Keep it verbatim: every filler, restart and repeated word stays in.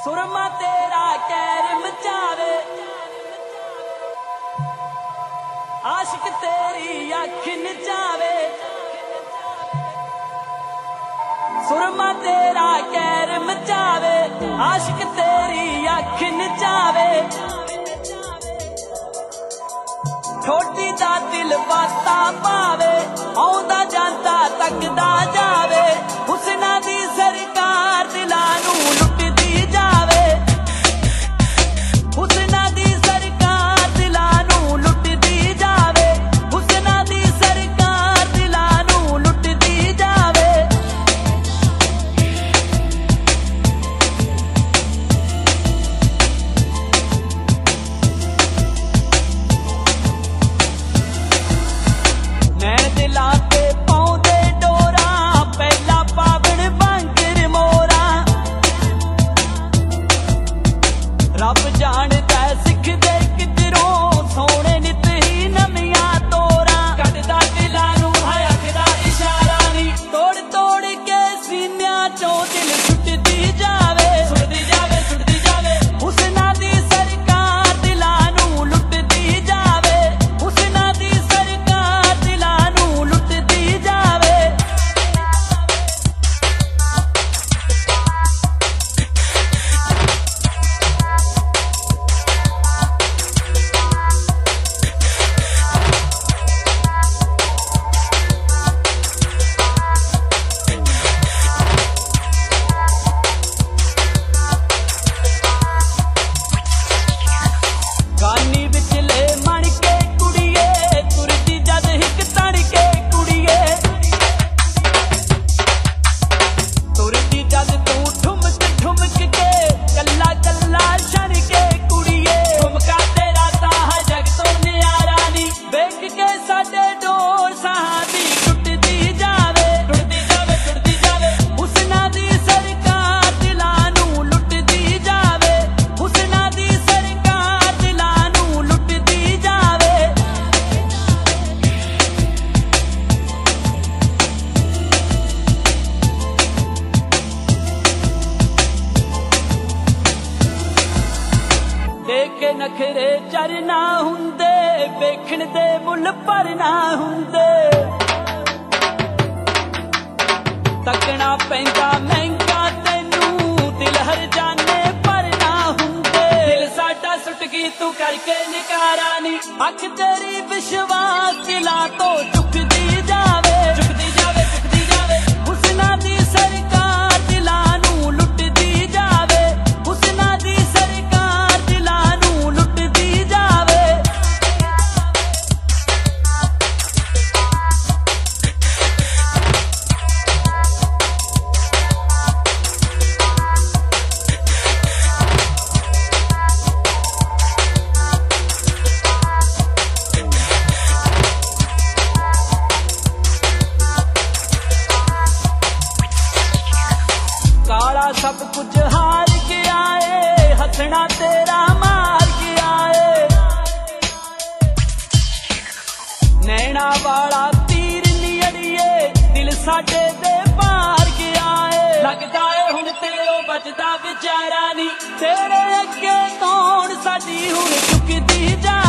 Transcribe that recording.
सुरमा तेरा कैर मचावे, आशिक तेरी अख नचावे। सुरमा तेरा कैर मचावे, आशिक तेरी अख नचावे। छोटी दा दिल बाता पावे, आउंदा जांदा तकदा जावे। हुस्ना दी सरकार दिलां नूं लुटदी जावे, हुस्ना दी सरकार दिलां नूं लुटदी जावे, हुस्ना दी सरकार दिलां नूं लुटदी जावे। नैन दिलां ते पाउंदे डोरा, पहला पावण बांगर मोरा। रब जाणदा सिखदे किधरों, सोहणे नित ही नवियां तोरां। कढदा दिलां नूं है अख दा इशारा नी, तोड़ तोड़ के सीनियां चों दिल सुटदी जावे, सुटदी जावे, सुटदी जावे। हुस्ना दी सरकार दिलां नूं लुटदी जावे, हुस्ना दी सरकार दिलां नूं लुटदी जावे। गानी विचले मण के कुड़िए, तुरदी जद हिक तण के कुड़िए। तुरदी जद तू ठुमक ठुमक के, कल्ला कल्ला छण के कुड़िए। ठुमका तेरा तां है जग तो न्यारा नी, वेख के साडे डोर साहां दी टुटदी जावे, टुटदी जावे, टुटदी जावे। हुस्ना दी सरकार दिलां नूं लुटदी जावे, हुस्ना दी सरकार दिलां नूं लुटदी जावे। देख नखरे चरना हुंदे, वेखण दे मुल भरना हुंदे। तकना पैंदा महंगा तैनूं, दिल हर जाने भरना हुंदे। दिल साडा सुट गई तू करके निकारा नी, अख तेरी विश्वास दिलां तो चुकदी जावे, चुकदी जावे, चुकदी जावे। हुस्ना दी सरकार दिलां नूं लुटदी जावे, हुस्ना दी सरकार दिलां नूं लुटदी जावे। काला सब कुछ हार गया है, हसना तेरा मार गया है। नैना वाला तीर नी अड़िए, दिल साडे दे पार गया है। लगदा है हुण तेरो बचदा विचारा नी, तेरे अगे कौन साडी हुण चुकदी जा